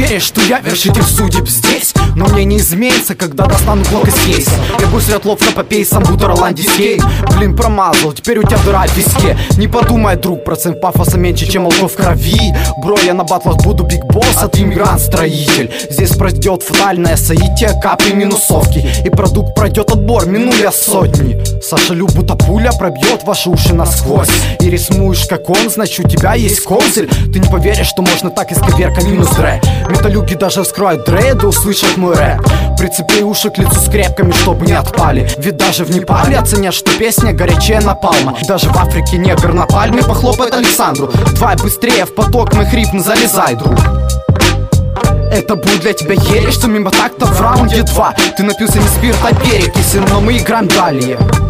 веришь, что я вершитель судеб здесь? Но мне не изменится, когда достану блок из кейса. Я быстро ловко по пейсам, будто Роландий. Блин, промазал, теперь у тебя дыра в виске. Не подумай, друг, процент пафоса меньше, чем алкоголь в крови. Бро, я на батлах буду биг босс, а ты иммигрант-строитель. Здесь пройдет фатальное соитие, капли минусовки, и продукт пройдет отбор, минуя сотни. Саша Люб, будто пуля пробьет ваши уши насквозь. И рисмуешь как он, значит у тебя есть козырь. Ты не поверишь, что можно так исковеркать минус дре. Металюги даже вскроют дреды, услышат мой рэп. Прицепи уши к лицу скрепками, чтобы не отпали. Ведь даже в Непале оценят, что песня горячее напалма. Даже в Африке негр на пальме похлопает Александру. Давай быстрее в поток, мой ритм залезай, друг. Это будет для тебя ересь, что мимо так-то в раунде 2. Ты напился не спирт, а перекиси, но мы играем далее.